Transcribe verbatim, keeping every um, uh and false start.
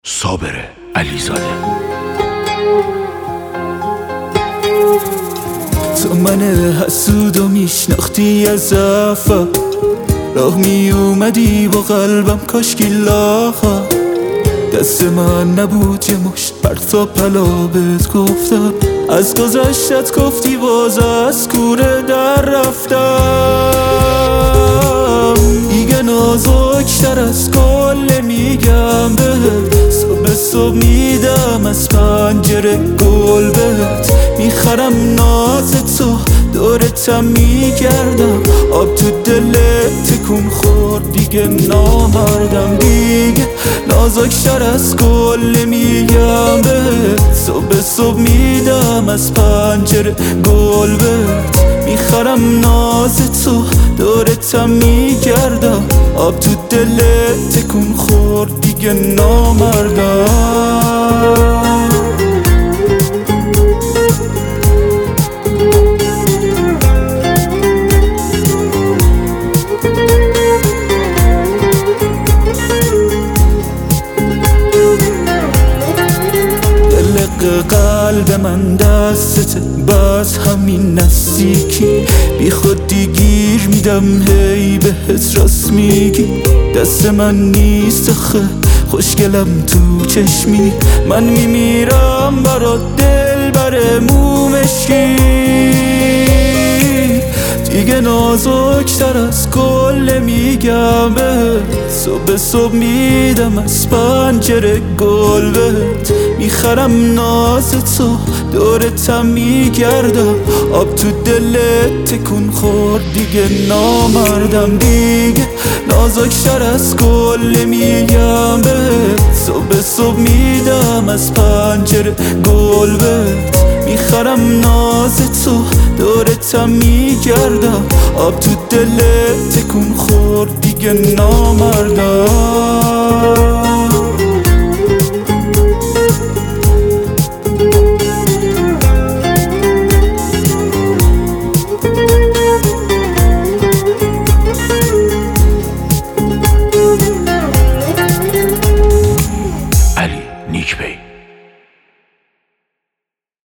صابر علیزاده. تو من حسودو میشناختی از اول، راه می اومدی با قلبم کاشکی لاخا. دست من نبود یه مشت پرتا پلا بهت گفتم، از گذشتت گفتی باز از کوره در رفتم. دیگه نازکتر از کل میگم بهت، صبح صبح میدم از پنجره گل بهت. میخرم ناز تو دورتم میگردم، آب تو دلت تکون خورد دیگه نامردم. دیگه نازکتر از کل میگم بهت، صبح صبح میدم از پنجره گل بهت. میخرم ناز تو دورتم میگردم، آب تو دلت تکون خورد دیگه نامردم. قلب من دستته باز همین نزدیکی، بی خودی گیر میدم هی بهت راست میگی. دست من نیست خه خوشگلم تو چشمی، من میمیرم برا دل بر مومشی. دیگه نازکتر از کل میگم بهت، صبح صبح میدم از پنجره گل بهت. میخرم ناز تو دورتم میگردم، آب تو دلت تکون خورد دیگه نامردم. دیگه نازکتر از کل میگم بهت، صبح صبح میدم از پنجره گل بهت. میخرم ناز تو دورتم میگردم، آب تو دلت تکون خورد دیگه نامردم.